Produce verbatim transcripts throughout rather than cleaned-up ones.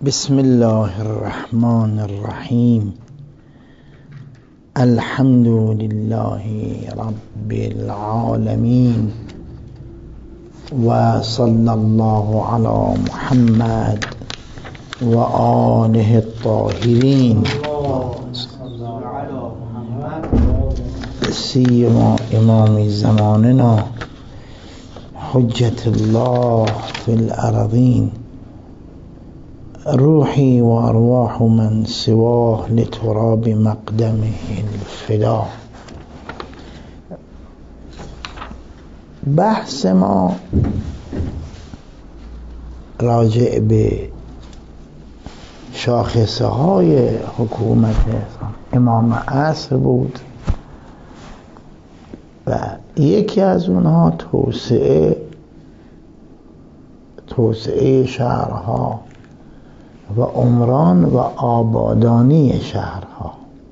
بسم الله الرحمن الرحیم. الحمد لله رب العالمین و صلی الله علی محمد و آله الطاهرین سیما امام زماننا حجت الله فی الارضین روحی و ارواح من سواه لتراب مقدمه الفدا. بحث ما راجع به شاخصه های حکومت امام عصر بود و یکی از اونها توسعه توسعه شهرها و عمران و آبادانی شهرها.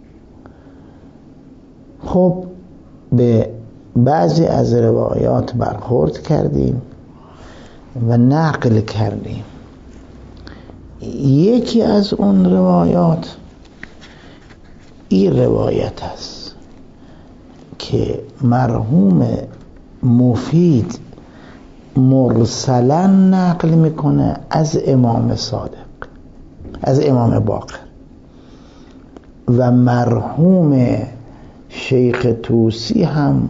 خب به بعضی از روایات برخورد کردیم و نقل کردیم. یکی از اون روایات این روایت است که مرحوم مفید مرسلا نقل میکنه از امام صادق، از امام باقر، و مرحوم شیخ طوسی هم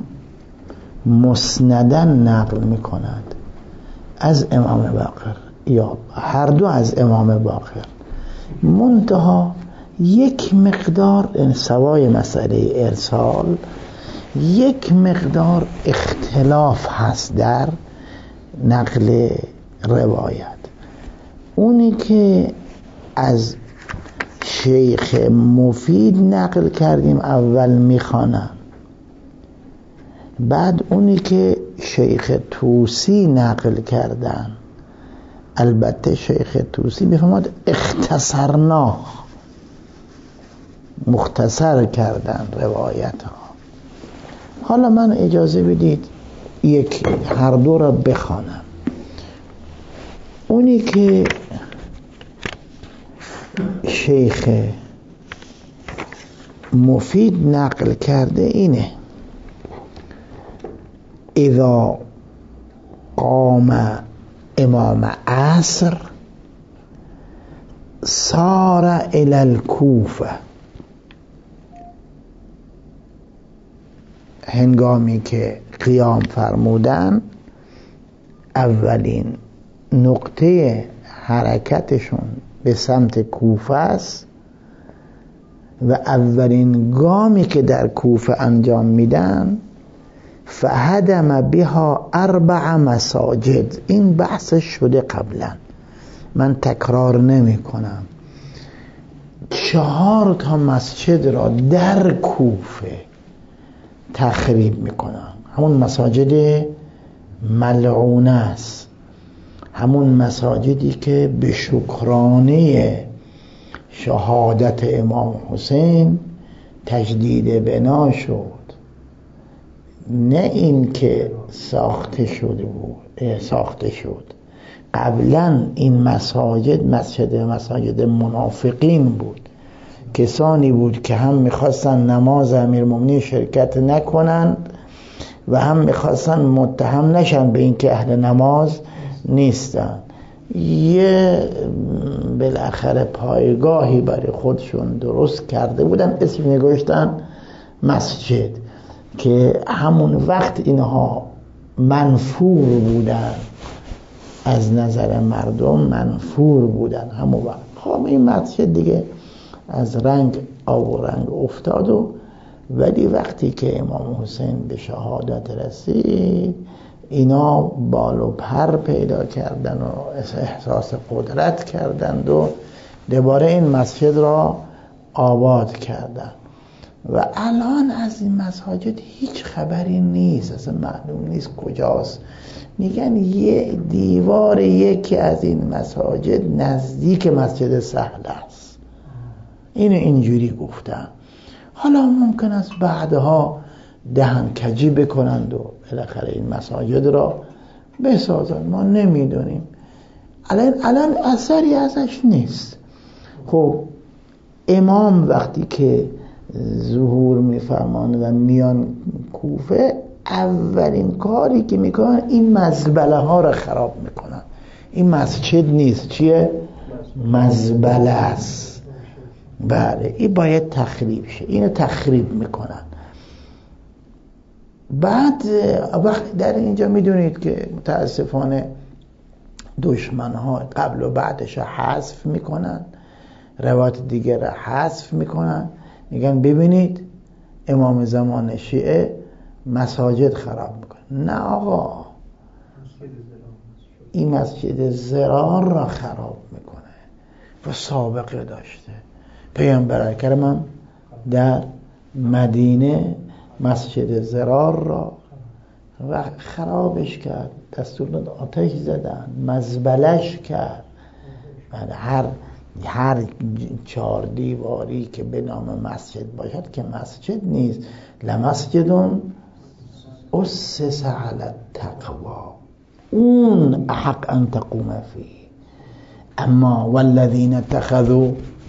مسندا نقل میکنند از امام باقر، یا هر دو از امام باقر. منتها یک مقدار سوای مسئله ارسال یک مقدار اختلاف هست در نقل روایت. اونی که از شیخ مفید نقل کردیم اول میخوانم، بعد اونی که شیخ طوسی نقل کردن، البته شیخ طوسی میفرماد اختصرنا، مختصر کردن روایت ها. حالا من اجازه بدید یک هر دو را بخوانم. اونی که شیخ مفید نقل کرده اینه: اذا قام امام عصر سار الى الکوفه. هنگامی که قیام فرمودن اولین نقطه حرکتشون به سمت کوفه است و اولین گامی که در کوفه انجام میدن فهدم بها اربع مساجد. این بحث شده قبلا، من تکرار نمی کنم. چهار تا مسجد را در کوفه تخریب میکنن. همون مساجد ملعونه است، همون مساجدی که به شکرانه شهادت امام حسین تجدید بنا شد، نه این که ساخته شده بود ساخته شد. قبلا این مساجد مسجد مساجد منافقین بود، کسانی بود که هم میخواستن نماز امیرالمومنین شرکت نکنند و هم میخواستن متهم نشن به این که اهل نماز نیستن. یه بالاخره پایگاهی برای خودشون درست کرده بودن، اسم نگوشتن مسجد، که همون وقت اینها منفور بودن، از نظر مردم منفور بودن همون وقت. خب این مسجد دیگه از رنگ آب و رنگ افتاد و ولی وقتی که امام حسین به شهادت رسید اینا بال و پر پیدا کردن و احساس قدرت کردند و دوباره این مسجد را آباد کردن و الان از این مساجد هیچ خبری نیست، اصلا معلوم نیست کجاست. میگن یه دیوار یکی از این مساجد نزدیک مسجد سهل است. اینو اینجوری گفتن. حالا ممکن است بعدها دهن کجی بکنند و بالاخره این مساجد را بسازند، ما نمیدونیم. الان الان اثری ازش نیست. خب امام وقتی که ظهور میفرمانه و میان کوفه، اولین کاری که میکنن این مزبله ها رو خراب میکنن. این مسجد نیست، چیه؟ مزبله است. بله این باید تخریب شه، اینو تخریب میکنن. بعد وقت در اینجا میدونید که متاسفانه دشمن ها قبل و بعدش حذف میکنن، روایت دیگه را حذف میکنن، میگن ببینید امام زمان شیعه مساجد خراب میکنه. نه آقا، این مسجد زرار را خراب میکنه و سابقه داشته. پیامبر اکرم در مدینه مسجد زرار را و خرابش کرد، دستور داد آتش زدن، مزبلش کرد. بعد هر هر چهار دیواری که به نام مسجد باشد که مسجد نیست. لمسجدون اسس علی التقوا اون احق ان تقوم فیه، اما والذین اتخذوا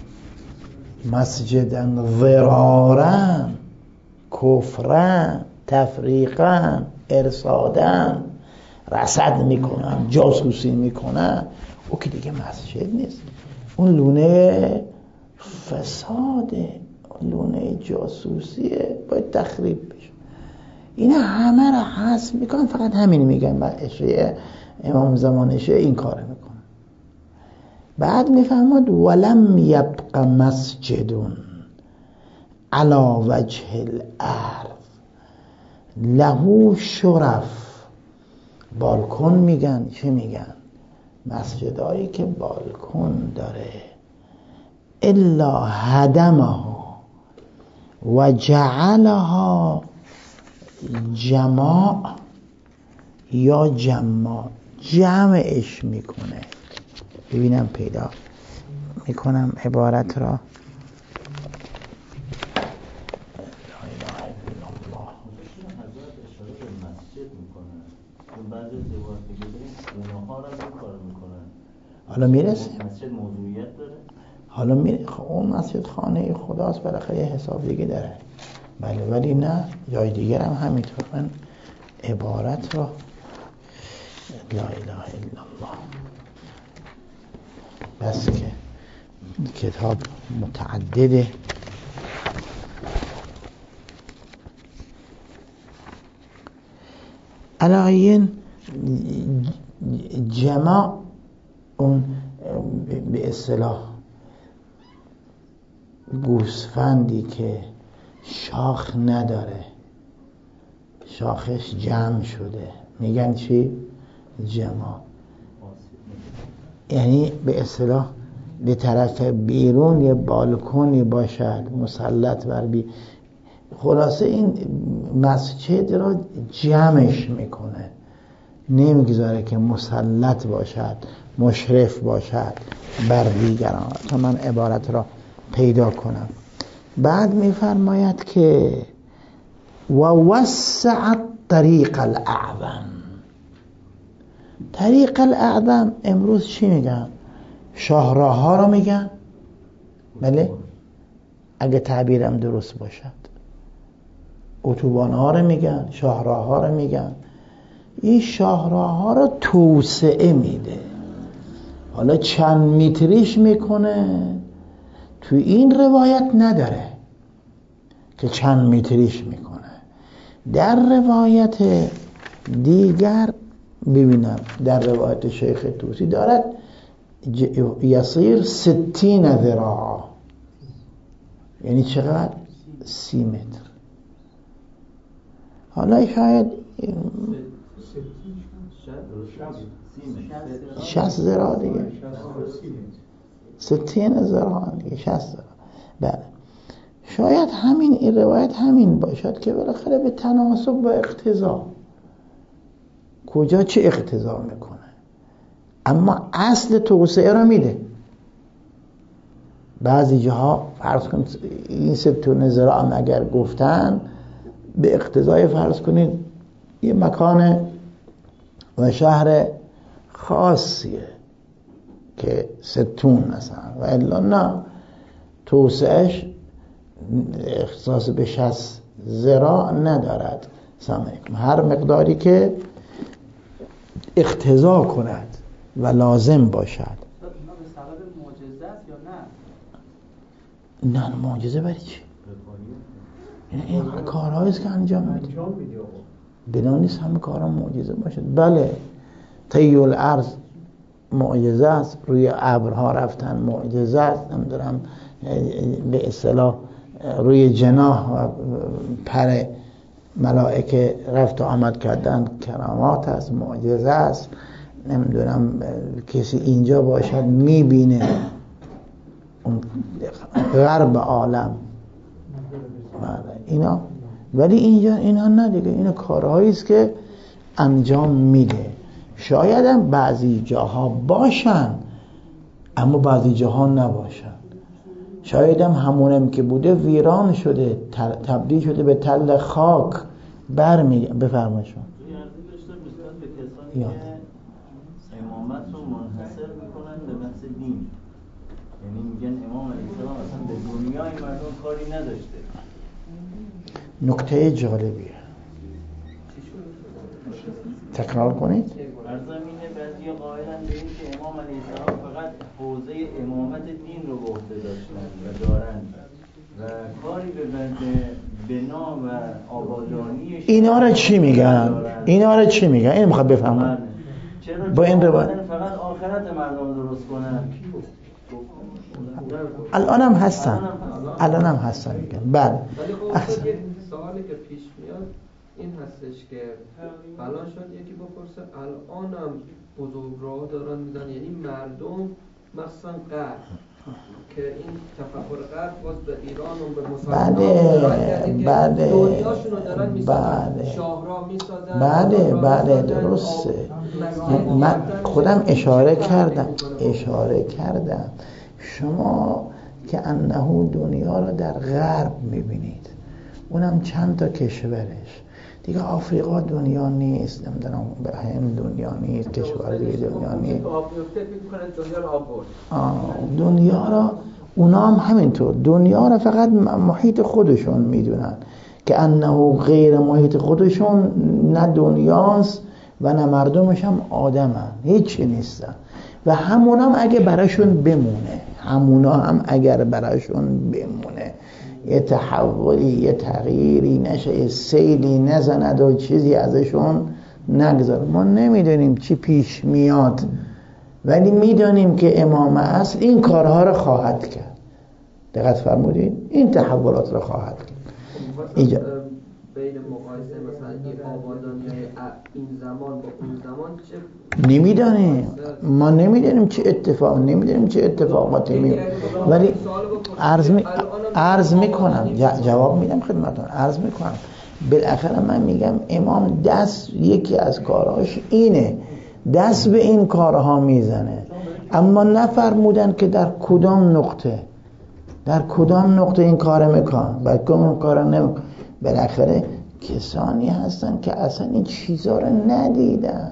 مسجدا ضرارا کفرا تفریقا ارصادا، رصد میکنن، جاسوسی میکنن، او که دیگه مسجد نیست، اون لونه فساده، لونه جاسوسیه، باید تخریب بشه. اینا همه را حذف میکنن، فقط همین میگن و اشیاء امام زمان شیعه این کار میکنن. بعد میفهمد ولم یبق مسجدون علی وجه الارض له شرف. بالکن میگن، چه میگن؟ مسجدایی که بالکن داره، الا هدمها و جعلها جماع یا جماع، جمعش میکنه. ببینم پیدا میکنم عبارت را. حالا میرسه مسجد موضوعیت داره، حالا میره اون مسجد خانه خداست، بالاخره یه حساب دیگه داره. بله ولی نه جای دیگر هم همینطور. من عبارت را لا اله الا الله، بس که کتاب متعدده. علایین جماع اون به اصطلاح گوسفندی که شاخ نداره، شاخش جمع شده، میگن چی؟ جماع. یعنی به اصطلاح به طرف بیرون یه بالکنی باشد مسلط بر بی، خلاصه این مسجد را جمعش میکنه، نمیگذاره که مسلط باشد، مشرف باشد بر دیگران. تا من عبارت را پیدا کنم. بعد میفرماید که و وسع طریق الاعظم. طریق الاعظم امروز چی میگن؟ شاهراه ها رو میگن، بله اگه تعبیرم درست باشد. اتوبان ها رو میگن، شاهراه ها رو میگن. این شاهراه ها رو توسعه میده. حالا چند متریش میکنه تو این روایت نداره که چند متریش میکنه. در روایت دیگر ببینم، در روایت شیخ توسی دارد یصیر ستین ذراع، یعنی چقدر؟ سی متر. حالا شاید شصت ذراع دیگه، ستین ذراع دیگه، شصت ذراع. بله شاید همین این روایت همین باشد که بالاخره به تناسب با اقتضا، کجا چه اقتضا میکنه، اما اصل توسعه را میده. بعضی جاها فرض کنید این ستون ذراع هم اگر گفتن به اقتضای فرض کنید یه مکان و شهر خاصیه، که ستون مثلا، و الا نه توسعهش اختصاص به شصت ذراع ندارد. هر مقداری که اقتضا کند و لازم باشد. اینا به سبب معجزه است یا نه؟ نه معجزه برای چی؟ این کارهایی است که انجام میده. بنا نیست همه کارها معجزه باشد. بله طی الارض معجزه است، روی ابرها رفتن معجزه است، نمیدونم به اصطلاح روی جناح و پر ملائکه رفت و آمد کردن کرامات است، معجزه است. نمیدونم کسی اینجا باشد میبینه اون غرب عالم اینا، ولی اینجا اینا نه دیگه، اینا کارهایی است که انجام میده. شاید هم بعضی جاها باشن اما بعضی جاها نباشن. شاید هم همونم که بوده ویران شده، تبدیل شده به تل خاک. برمی بفرمایید شما. یه عرضی داشتم نسبت به کسانی که امامت رو منحصر میکنن به بحث دین، یعنی میگن امام علیه السلام اصلا به دنیای مردم کاری نداشته. نکته جالبیه، تکرار کنید. عرضم اینه بعضی قائلن به این که امام علیه السلام فقط حوزه امامت دین رو به عهده داشتن و دارن و کاری به بنا و آبادانی اینا رو چی میگن؟ اینا رو چی میگن؟ این میخواد بفهمم. چرا با این روایت فقط آخرت مردم درست کنن؟ الان هم هستن، الان هم هستن میگن. بله ولی خب یه سوالی که پیش میاد این هستش که الان شاید یکی بپرسه الان هم بزرگراه دارن میدن، یعنی مردم مثلا غرب که این تفکر غرب باز به ایران و به مسلمان بله دنیاشون رو دارن میسازن، بله شاهراه میسازن، بله بله درسته. من خودم اشاره کردم اشاره کردم شما که انه دنیا رو در غرب میبینید، اونم چند تا کشورش دیگه. آفریقا دنیا نیست، نمیدونم هند دنیا نیست، کشور دیگه دنیا نیست. دنیا را اونا هم همینطور، دنیا را فقط محیط خودشون میدونن که انه غیر محیط خودشون نه دنیاست و نه مردمش هم آدمن، هیچی نیستن. و همون هم اگه براشون بمونه، همونا هم اگر براشون بمونه یه تحولی یه تغییری نشه، یه سیلی نزند و چیزی ازشون نگذاره، ما نمیدونیم چی پیش میاد، ولی میدونیم که امام اصل این کارها رو خواهد کرد. دقت فرمودید؟ این تحولات رو خواهد کرد. اینجا بین مقایسه مثلا این آبادانی این زمان با اون زمان چه نمیدانیم، ما نمیدانیم چه اتفاق نمیدانیم چه اتفاقاتی می ولی عرض می عرض میکنم جواب میدم خدمتتون، عرض میکنم بالاخره من میگم امام دست یکی از کاراش اینه، دست به این کارها میزنه، اما نفرمودن که در کدام نقطه در کدام نقطه این کار میکنن و کدام کار نمیکنن. بالاخره کسانی هستن که اصلا این چیزا رو ندیدن،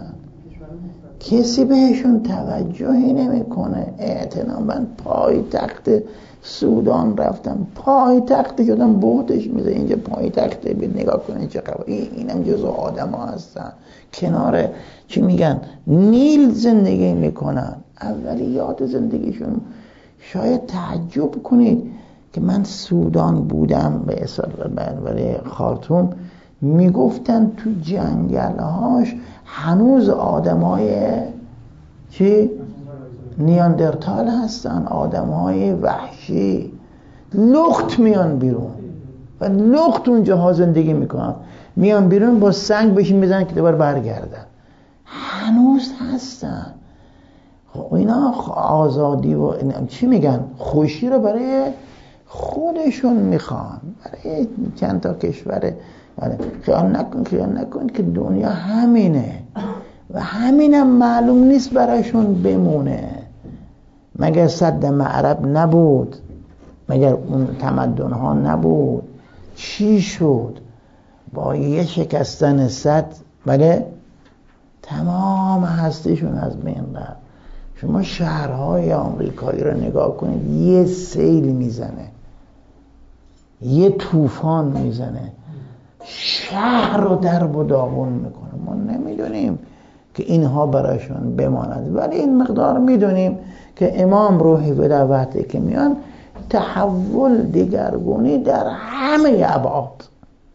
کسی بهشون توجهی نمیکنه. اعتناباً پای تخت سودان رفتم، پای تخت شدم بهتش میزه، اینجا پای تخته بید نگاه کنید چه خبر. اینم جزو آدم ها هستن، کنار چی میگن نیل زندگی میکنن، اولیات زندگیشون. شاید تعجب کنید که من سودان بودم به اصطلاح برای خارتوم، میگفتن تو جنگلهاش هنوز آدمای چی؟ نیاندرتال هستن، آدمای وحشی، لخت میان بیرون و لخت اونجاها زندگی میکنن، میان بیرون با سنگ بهشون میزنن که دوباره برگردن، هنوز هستن. خب اینا آزادی و چی میگن خوشی رو برای خودشون میخوان، برای چند تا کشور. خیال نکن خیال نکن که دنیا همینه و همینم معلوم نیست براشون بمونه. مگر سد معرب نبود؟ مگر اون تمدن ها نبود؟ چی شد؟ با یه شکستن سد بله تمام هستیشون از بین رفت. شما شهرهای آمریکایی رو نگاه کنید، یه سیل میزنه، یه طوفان میزنه، شهر رو درب و داغون میکنه. ما نمیدونیم که اینها برایشون بماند، ولی این مقدار میدونیم که امام روحی الله وقتی که میان تحول دیگرگونی در همه ابعاد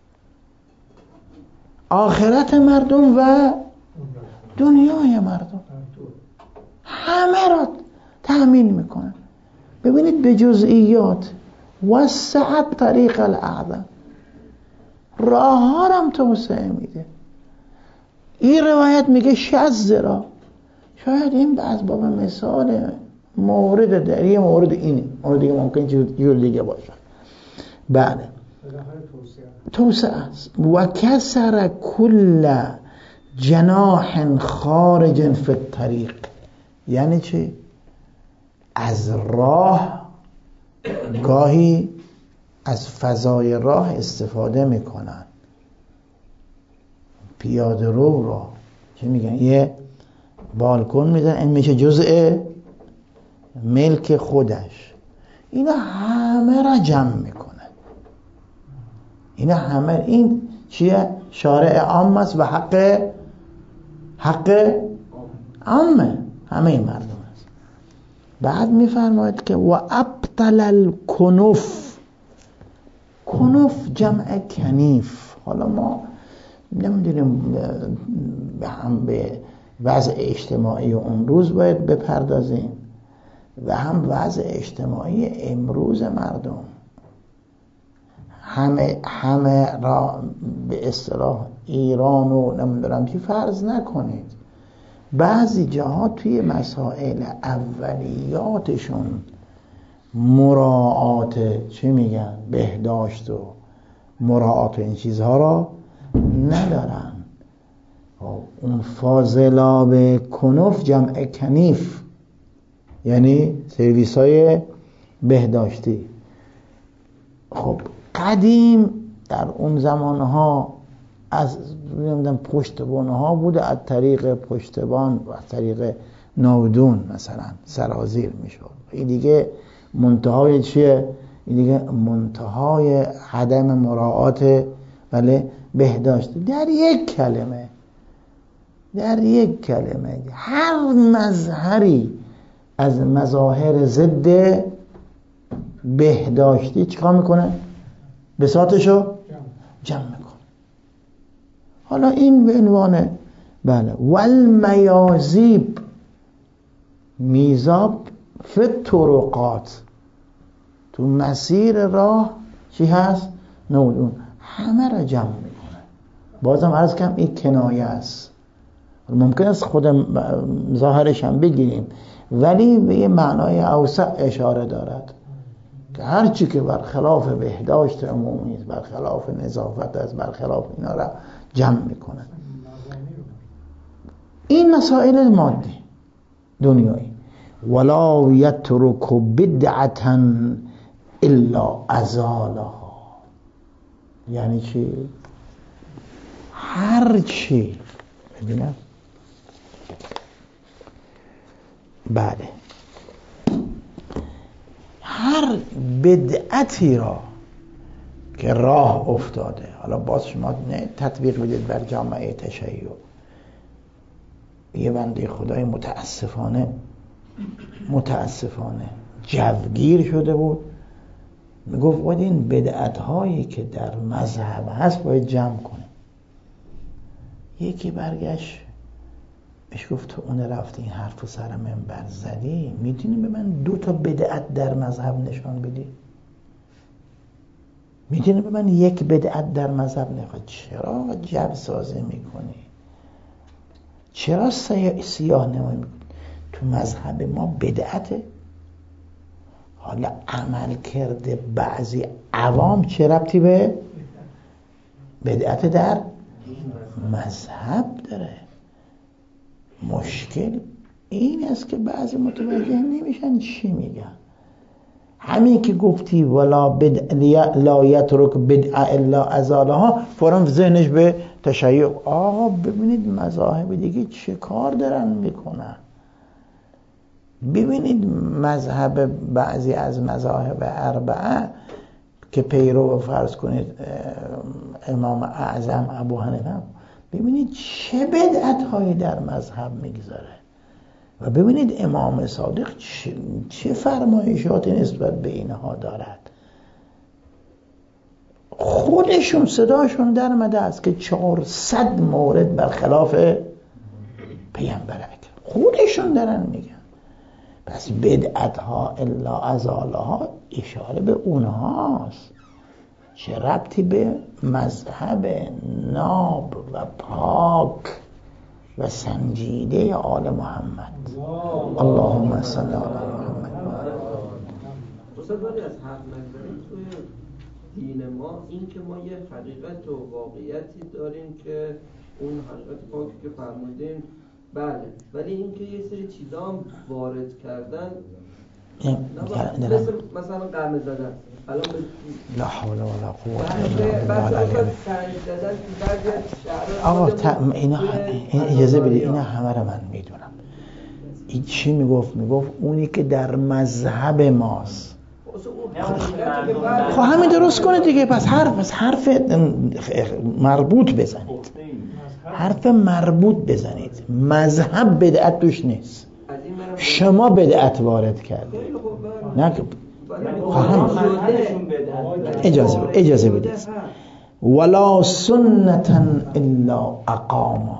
آخرت مردم و دنیای مردم همه را تأمین میکنن. ببینید به جزئیات وسعت طریق الاعظم، راه ها هم توسعه میده. این روایت میگه شصت ذراع، شاید این از باب مثال مورد در یه مورد اینه، مورد دیگه ممکن جور دیگه باشه. بله توسعه است. و کسر کل جناح خارج فی الطریق، یعنی چی؟ از راه گاهی از فضای راه استفاده میکنن، پیاده رو را چه میگن، یه بالکن میزن، این میشه جزء ملک خودش. اینا همه را جمع میکنه، اینا همه، این چیه؟ شارع عام است و حق حق عامه، همه مردم است. بعد میفرماید که و ابطل الکنف، کنف جمع کنیف. حالا ما نمیدونیم به هم به وضع اجتماعی اون روز باید بپردازیم و هم وضع اجتماعی امروز مردم. همه همه را به اصطلاح ایران و نمیدونم چی فرض نکنید. بعضی جاها توی مسائل اولیاتشون مراعات چی میگن بهداشت و مراعات این چیزها را ندارن. اون فاضلاب کنف جمع کنیف، یعنی سرویس های بهداشتی. خب قدیم در اون زمانها از پشتبان ها بوده، از طریق پشتبان و از طریق ناودون مثلا سرازیر میشد. این دیگه منتهای چیه؟ این دیگه منتهای عدم مراعات بله بهداشت. در یک کلمه در یک کلمه هر مظهری از مظاهر ضد بهداشتی چیکار میکنه؟ بساطشو جمع میکنه. حالا این به عنوان بله والمیازیب، میزاب فی الطرقات، تو مسیر راه چی هست؟ نودون، همه را جمع میکنه. بازم عرض کنم این کنایه است، ممکن است خود ظاهرش هم بگیریم ولی به یه معنای اوسع اشاره دارد که هرچی که برخلاف بهداشت عمومی است، برخلاف نظافت است، برخلاف اینا را جمع میکنه. این مسائل مادی دنیایی. ولا یترک بدعتا الا ازالها، یعنی چی؟ هر چی ببینم بله هر بدعتی را که راه افتاده، حالا باز شما نه تطبیق بدید بر جامعه تشیع. یه بنده خدای متاسفانه متاسفانه جوگیر شده بود، میگفت باید این بدعت هایی که در مذهب هست باید جمع کنه. یکی برگشت بهش گفت تو اون رفتی این حرف رو سر منبر زدی، میتونی به من دو تا بدعت در مذهب نشان بدی؟ میتونی به من یک بدعت در مذهب نشان؟ چرا جب سازی میکنی؟ چرا سیاه نمایی میکنی؟ تو مذهب ما بدعته. حالا عمل کرده بعضی عوام چه ربطی به بدعت در مذهب داره؟ مشکل این است که بعضی متوجه نمیشن چی میگن. همین که گفتی ولا بدع لا یترک بدع الا ازالها، فوراً ذهنش به تشیع. آقا ببینید مذاهب دیگه چه کار دارن میکنن. ببینید مذهب بعضی از مذاهب اربعه که پیرو فرض کنید امام اعظم ابو حنیفه، ببینید چه بدعت هایی در مذهب میگذاره و ببینید امام صادق چه, چه فرمایشاتی نسبت به اینها دارد. خودشون صداشون در مده است که چهارصد مورد برخلاف پیامبر اکرم خودشون دارن میگن. پس بدعت ها الا ازالها اشاره به اونهاست، چه ربطی به مذهب ناب و پاک و سنجیده آل محمد. اللهم صل علی محمد. استاد ولی از حق نگذاریم توی دین ما این که ما یه حقیقت و واقعیتی داریم که اون حقیقت پاکی که فرمودیم بله، ولی این که یه سری چیزا هم وارد کردن مثل مثلا قرمه زدن الان لا حول ولا قوة الا بالله. آقا تا اینا اجازه بدید، اینا همه رو من میدونم. این چی میگفت؟ میگفت اونی که در مذهب ماست. خب همین درست کنه دیگه. پس حرف پس حرف مربوط بزنید، حرف مربوط بزنید. مذهب بدعت توش نیست، شما بدعت وارد کردید. نه اجازه بدید اجازه بدید ولا سنتا الا اقاما.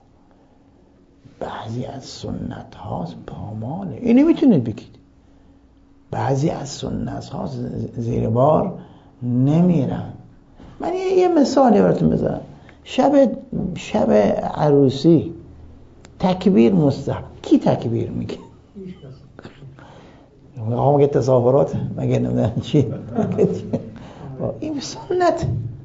بعضی از سنت ها پاماله، اینو میتونید بگید. بعضی از سنت ها زیر بار نمیرن. من یه مثالی براتون بزنم. شب شب عروسی تکبیر مستحب. کی تکبیر میگه؟ آقا مگه تظاهرات مگه نمیدونم چی؟ این سنت.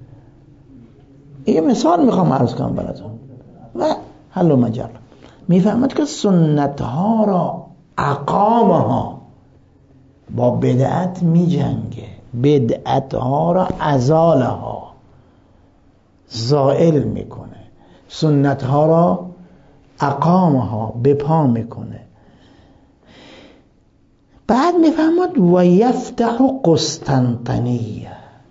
یه مثال میخوام عرض کنم براتون و حل و مجال. میفهمد که سنت ها را اقامها با بدعت میجنگه، بدعت ها را ازالها زائل میکنه، سنت ها را اقامها به پا میکنه. بعد میفهمد و یفتح قسطنطنیه.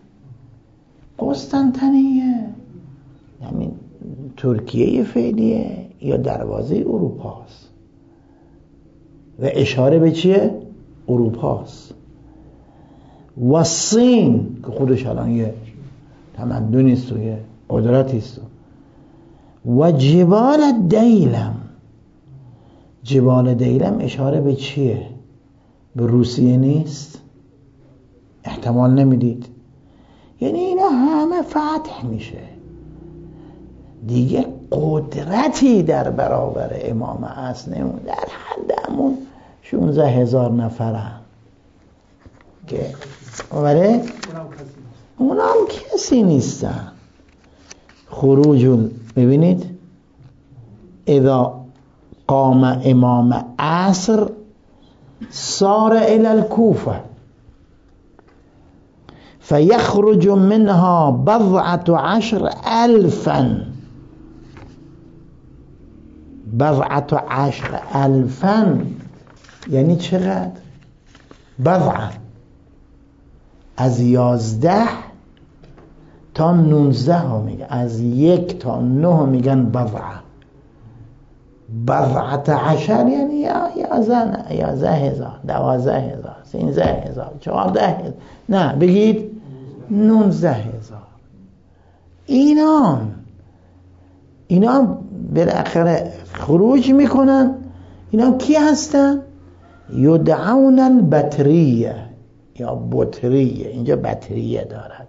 قسطنطنیه یعنی ترکیه فعلیه یا دروازه اروپاست و اشاره به چیه؟ اروپاست. و الصین که خودش الان یه تمدنی است و یه قدرتی است. و جبال دیلم. جبال دیلم اشاره به چیه؟ به روسیه نیست؟ احتمال نمیدید؟ یعنی اینا همه فتح میشه دیگه. قدرتی در برابر امام اصل نمون، در حد همون شونزده هزار نفر هم که اوله اونا هم کسی نیستن. خروج ببینید اذا قام امام عصر صار الى الكوفه فيخرج منها بضعة عشر ألفا. بضعة عشر ألفا یعنی چقدر؟ بضعه از یازده تا نونزده ها میگن، از یک تا نه میگن بضعه. بضعة عشر یعنی یازده یازده هزار، دوازده هزار، سینزده هزار، چهارده هزار، نه بگید نونزده هزار. اینا اینا بالاخره خروج میکنن. اینا کی هستن؟ یدعون البطریه یا بطریه، اینجا بطریه دارد.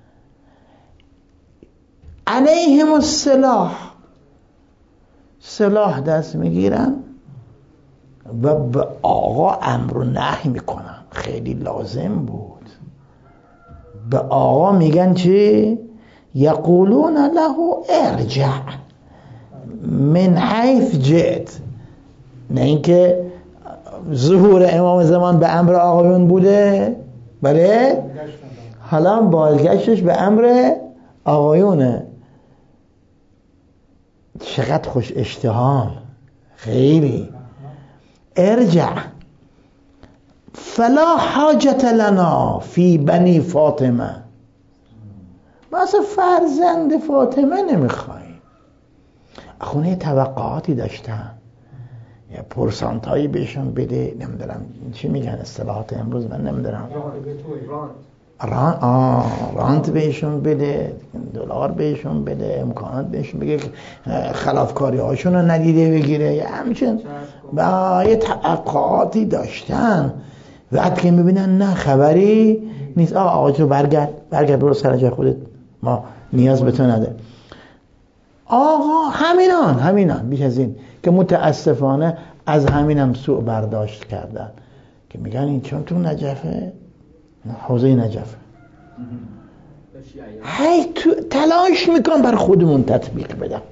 علیهم السلاح، سلاح دست میگیرن و به آقا امر و نهی میکنن. خیلی لازم بود. به آقا میگن چی؟ یقولون له ارجع من حیث جئت. نه اینکه ظهور امام زمان به امر آقایون بوده، بله، حالا بازگشتش به امر آقایونه. چقدر خوش اشتهام. خیلی ارجع فلا حاجت لنا فی بنی فاطمه، ما اصلا فرزند فاطمه نمیخوایم. خونه توقعاتی داشتن، یه پرسانتایی بهشون بده، نمیدونم چی میگن اصطلاحات امروز من نمیدونم، ران آه رانت بهشون بده، دلار بهشون بده، امکانات بهشون بگه خلافکاری هاشون رو ندیده بگیره، یه همچین با یه توقعاتی داشتن. وقتی که میبینن نه خبری نیست، آقا آقا تو برگرد برگرد برو سر جای خودت، ما نیاز به تو نداره. آقا همینان همینان بیش از این که متاسفانه از همینم سوء برداشت کردن که میگن این چون تو نجفه، حوزه نجفه، هی تو تلاش میکن بر خودمون تطبیق بدم.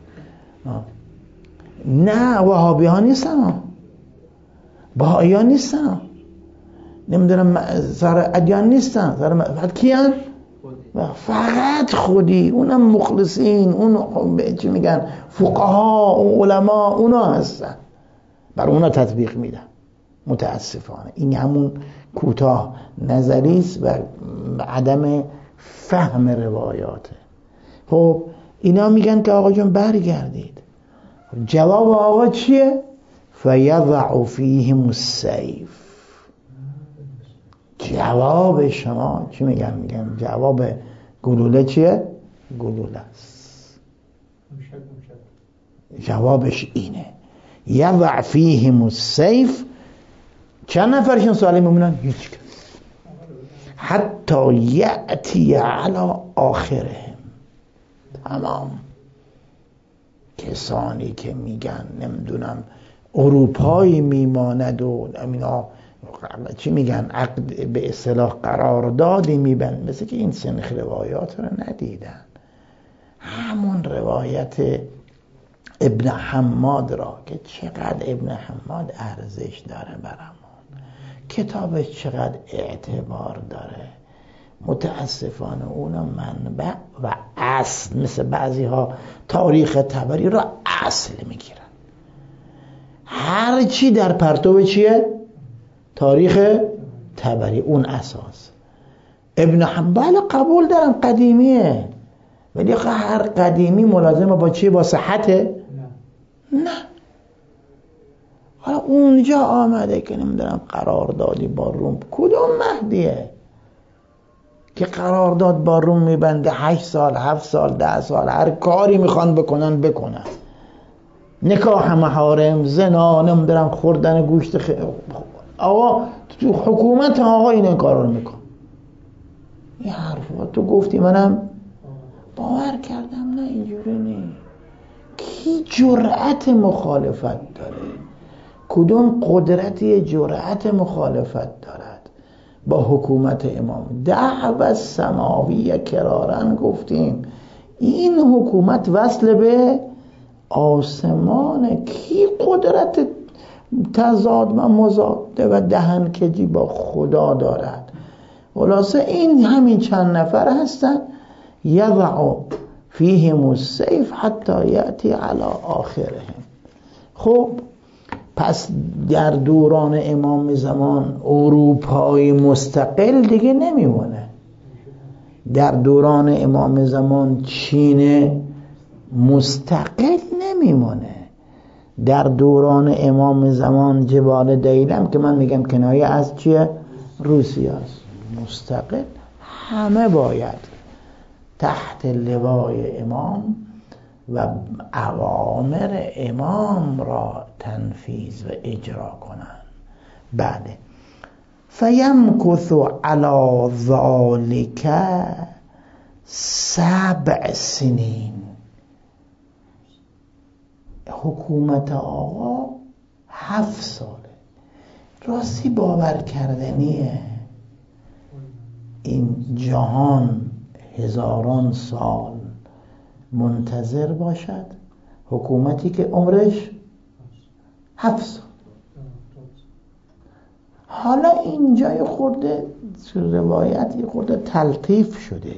نه وهابی ها نیستن، بهایی ها نیستن، نمیدونم سر ادیان نیستن، سر فقط کیان؟ فقط خودی، اونم مخلصین، اون چی میگن فقها و علما، اونا هستن، بر اونا تطبیق میدن. متاسفانه این همون کوتاه نظری است و عدم فهم روایاته. خب اینا میگن که آقا جون برگردید. جواب آقا چیه؟ فیضع فیهم السیف. جواب شما چی میگن؟ میگن جواب گلوله چیه؟ گلوله است. جوابش اینه یضع فیهم السیف. چند نفرشون سالم میمونن؟ هیچ کس. حتی یأتی علی آخرهم. تمام کسانی که میگن نمیدونم اروپایی میماند و اینا چی میگن عقد به اصطلاح قراردادی میبند، مثل که این سنخ روایات رو ندیدن. همون روایت ابن حماد را که چقدر ابن حماد ارزش داره برامون، کتابش چقدر اعتبار داره، متاسفانه اونا منبع و اصل مثل بعضی ها تاریخ طبری را اصل میگیرن. هر چی در پرتو چیه؟ تاریخ طبری اون اساس. ابن حنبل قبول دارم قدیمیه، ولی هر قدیمی ملازمه با چیه؟ با صحته؟ نه نه. حالا اونجا آمده که نمیدونم قراردادی با روم، کدوم مهدیه که قرارداد با روم میبنده هشت سال هفت سال ده سال هر کاری میخوان بکنن بکنن، نکاح محارم، زنا، نمیدونم خوردن گوشت خ... آقا تو حکومت آقا این کار رو میکن. این حرفا تو گفتی منم باور کردم، نه اینجوری نیست. کی جرأت مخالفت داره؟ کدوم قدرتی جرأت مخالفت دارد با حکومت امام؟ دعوت سماوی کرارن گفتیم این حکومت وصل به آسمان. کی قدرت تضاد و مضاده و دهنکجی با خدا دارد؟ خلاصه این همین چند نفر هستن. یضع فیهم السیف حتی یأتی علی آخرهم. خب پس در دوران امام زمان اروپای مستقل دیگه نمیمونه. در دوران امام زمان چین مستقل نمیمونه. در دوران امام زمان جبال دیلم که من میگم کنایه از چیه؟ روسیه است، مستقل. همه باید تحت لوای امام و اوامر امام را تنفیذ و اجرا کنند. بعد فیمکث علی ذالک سبع سنین. حکومت آقا هفت ساله. راستی باور کردنیه این جهان هزاران سال منتظر باشد حکومتی که عمرش هفت سال. حالا اینجا یه خورده روایت یه خورده تلطیف شده.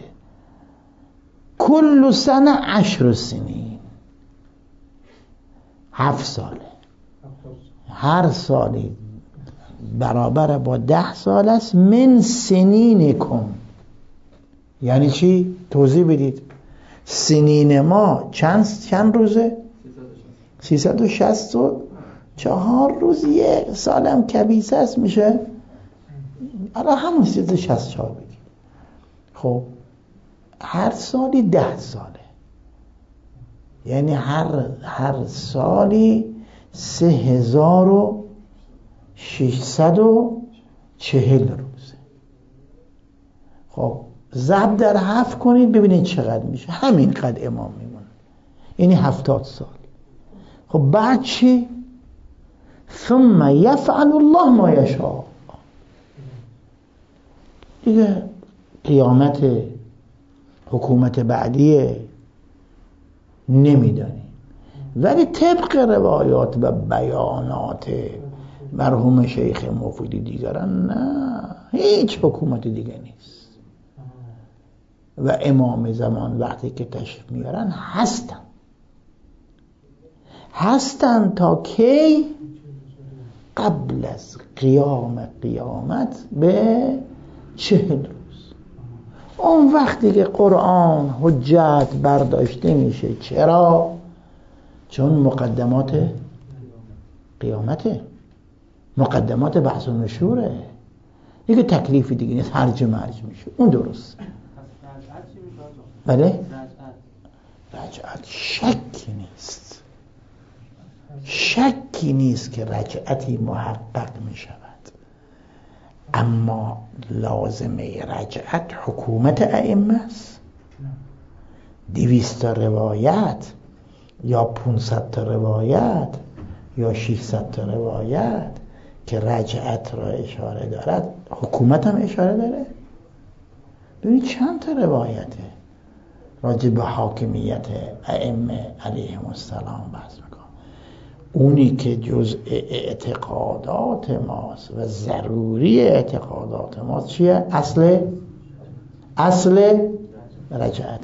کل سنه عشر سنین، هفت ساله، هر سالی برابر با ده سال است. من سنینکم یعنی چی؟ توضیح بدید. سنین ما چند چند روزه؟ سیصد و شصت و چهار روز. یک سالم کبیسه است میشه الان همون سیصد و شصت و چهار بگیم. خب هر سالی ده ساله، یعنی هر هر سالی سه هزار و ششصد و چهل روزه. خب ضرب در هفت کنید ببینید چقدر میشه. همین قدر امام میمونه، یعنی هفتاد سال. خب بعد چی؟ ثم یفعل الله ما یشاء. دیگه قیامت حکومت بعدیه نمیدانی، ولی طبق روایات و بیانات مرحوم شیخ مفیدی دیگران نه، هیچ حکومت دیگه نیست. و امام زمان وقتی که تشریف میارن هستن هستن تا کی؟ قبل از قیام قیامت به چهل روز. اون وقتی که قرآن حجت برداشته میشه. چرا؟ چون مقدمات قیامته، مقدمات بحث و نشوره دیگه. تکلیفی دیگه نیست، هرج مرج میشه. اون درست. بله؟ رجعت شکی نیست، شکی نیست که رجعتی محقق میشود. اما لازمه رجعت حکومت ائمه است. دویست تا روایت یا پونصد تا روایت یا ششصد تا روایت که رجعت را اشاره دارد، حکومت هم اشاره داره. ببینید چند تا روایته راجع به حاکمیت ائمه علیهم السلام بحث میکنه. اونی که جزء اعتقادات ماست و ضروری اعتقادات ماست چیه؟ اصل اصل رجعت.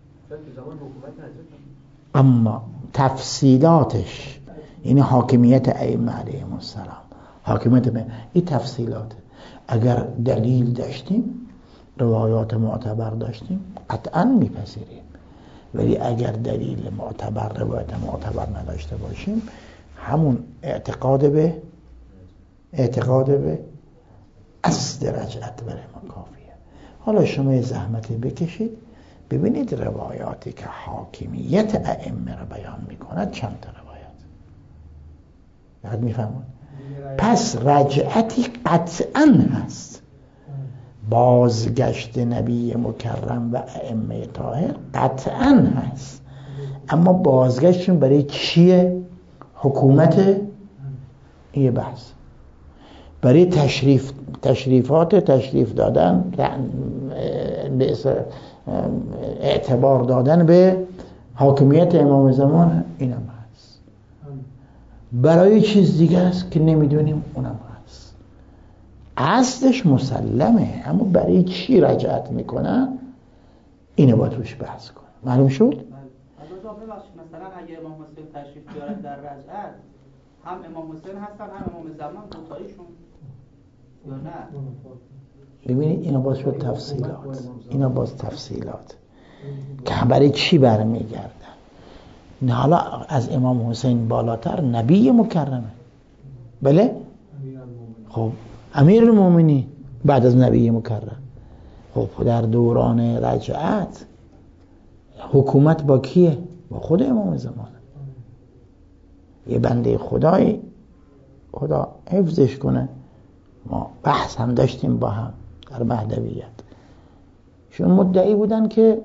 اما تفصیلاتش، یعنی حاکمیت ائمه علیهم السلام، حاکمیت ائمه، این تفصیلات اگر دلیل داشتیم، روایات معتبر داشتیم، قطعا میپذیریم. ولی اگر دلیل معتبر، روایت معتبر نداشته باشیم، همون اعتقاد به اعتقاد به اصل رجعت برای ما کافیه. حالا شما یه زحمتی بکشید ببینید روایاتی که حاکمیت ائمه را بیان میکند چند تا روایت. یاد میفهمون؟ پس رجعتی قطعا هست. بازگشت نبی مکرم و ائمه طاهر قطعا هست. اما بازگشتشون برای چیه؟ حکومت؟ این بحث برای تشریف تشریفات تشریف دادن، به اعتبار دادن به حاکمیت امام زمان، اینم هست. برای چیز دیگه است که نمیدونیم، اونم هست. اصلش مسلمه، اما برای چی رجعت میکنن اینو باید روش بحث کنه. معلوم شد؟ مثلا اگه امام حسین تشریف بیارن در رجعت، هم امام حسین هستن هم امام زمان دوتایشون یا نه؟ ببینید اینا باز شد تفصیلات، اینا باز تفصیلات که برای چی برمیگردن. حالا از امام حسین بالاتر نبی مکرمه، بله؟ خب امیر المومنین بعد از نبی مکرم. خب در دوران رجعت حکومت با کیه؟ با خود امام زمان. یه بنده خدایی، خدا حفظش کنه، ما بحث هم داشتیم با هم در مهدویت. شون مدعی بودن که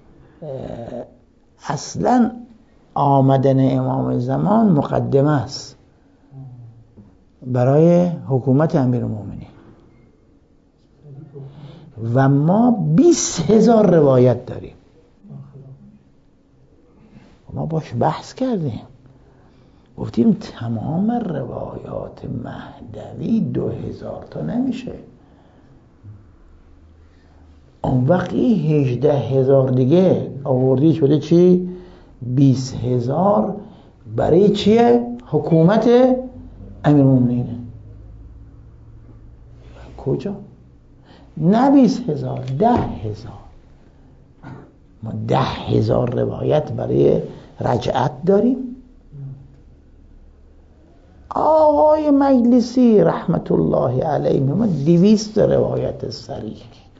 اصلا آمدن امام زمان مقدمه است برای حکومت امیرالمومنین و ما بیست هزار روایت داریم. ما باش بحث کردیم، گفتیم تمام روایات مهدوی دو هزار تا نمیشه. اون وقت این هجده هزار دیگه آوردی شده چی؟ بیست هزار برای چیه؟ حکومت امیرالمومنینه. کجا؟ نه بیست هزار، ده هزار. ما ده هزار روایت برای رجعت داریم. آقای مجلسی رحمت الله علیه ما دویست روایت صریح.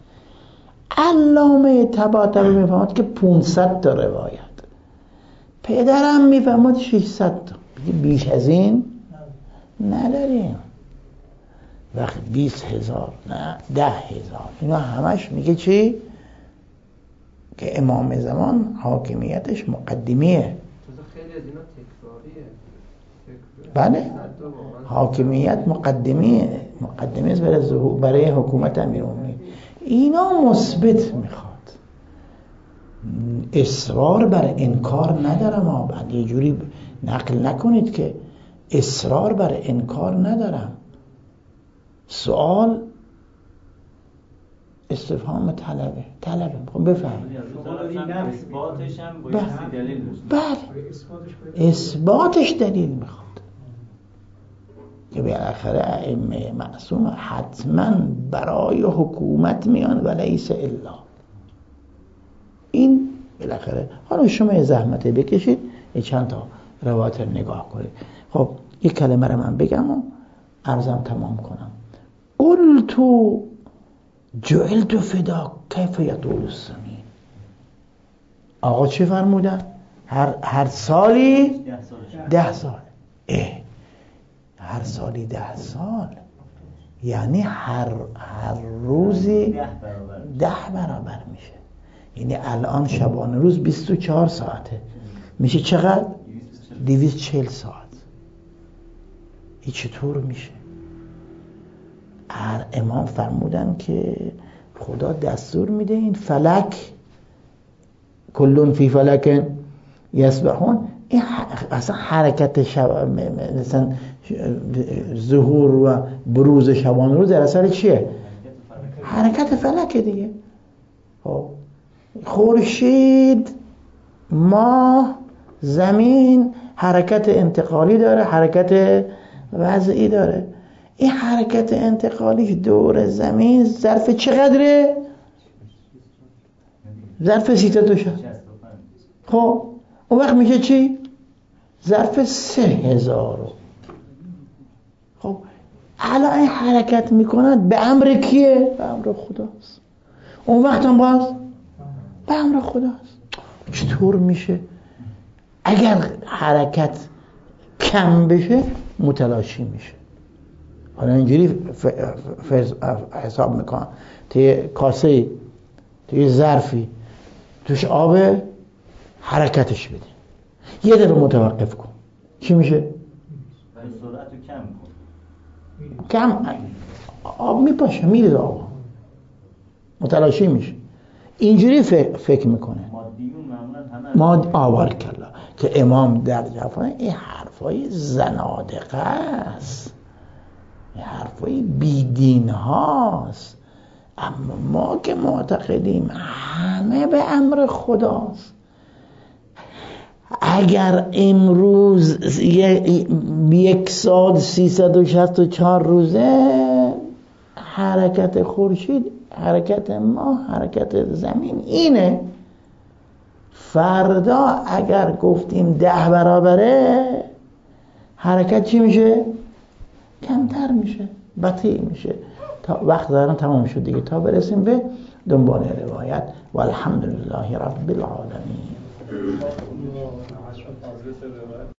علامه طباطبایی میفهمد که پانصد تا روایت. پدرم میفهمد ششصد تا. بیش از این نداریم. وقت بیست هزار نه ده هزار، اینا همش میگه چی؟ که امام زمان حاکمیتش مقدمیه. خیلی از اینا تکراریه. بله، حاکمیت مقدمیه، مقدمی است برای ظهور برای حکومت امیرالمومنین. اینا مثبت میخواد، اصرار بر انکار ندارم. ها بعد یه جوری نقل نکنید که اصرار بر انکار ندارم. سوال استفهام طلبه طلبه میخوام بفهم. اثباتش هم باید دلیل داشت. بله، اثباتش دلیل میخواد که بالاخره ائمه معصوم حتما برای حکومت میان و لیس الا. این بالاخره حالا شما یه زحمته بکشید یه چند تا روایت نگاه کنید. خب یک کلمه رو من بگم و عرضم تمام کنم. قلت جعلت فدا کیف یطول السنین. آقا چه فرمودن؟ هر هر سالی ده سال. اه هر سالی ده سال یعنی هر هر روزی ده برابر میشه. یعنی الان شبانه روز بیست و چهار ساعته، میشه چقدر؟ دویست و چهل ساعت. این چطور میشه؟ هر امام فرمودن که خدا دستور میده این فلک کلون فی فلک یسبحون، این اصلا حرکت شب مثلا ظهور و بروز شبانه روز در اثر چیه؟ حرکت فلک دیگه. خورشید، ماه، زمین حرکت انتقالی داره، حرکت وضعی داره. این حرکت انتقالی دور زمین ظرف چقدره؟ ظرف سیصد و شصت. خب اون وقت میشه چی؟ ظرف سه هزار. خب حالا این حرکت میکنند به امر کیه؟ به امر خداست. اون وقت هم باز به امر خداست. چطور میشه؟ اگر حرکت کم بشه متلاشی میشه. حالا اینجوری ف... ف... حساب میکنن توی کاسه توی ظرفی توش آب حرکتش بده، یه دقیقه متوقف کن، چی میشه؟ ولی سرعت رو کم کن. کم آب میپاشه، میره آب متلاشی میشه. اینجوری فکر, فکر میکنه مادیون معمولا همه ماد آوار کلا که امام در جفای این حرفای زنادقه است، این حرفای بیدین هاست. اما ما که معتقدیم همه به امر خداست. اگر امروز یک سال سیصد و شصت و چهار روزه حرکت خورشید، حرکت ماه، حرکت زمین اینه، فردا اگر گفتیم ده برابره حرکت چی میشه؟ کمتر میشه، بطیء میشه. تا وقت دارم تمام شد دیگه، تا برسیم به دنبال روایت. و الحمدلله رب العالمین.